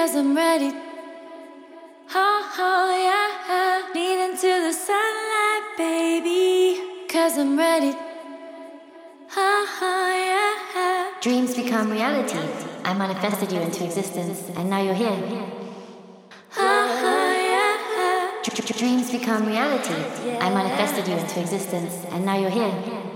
'cause I'm ready. Oh yeah, lean into the sunlight, baby, 'cause I'm ready. Oh yeah. Dreams become reality. I manifested you into existence, and now you're here. Oh yeah. Dreams become reality. I manifested you into existence, and now you're here.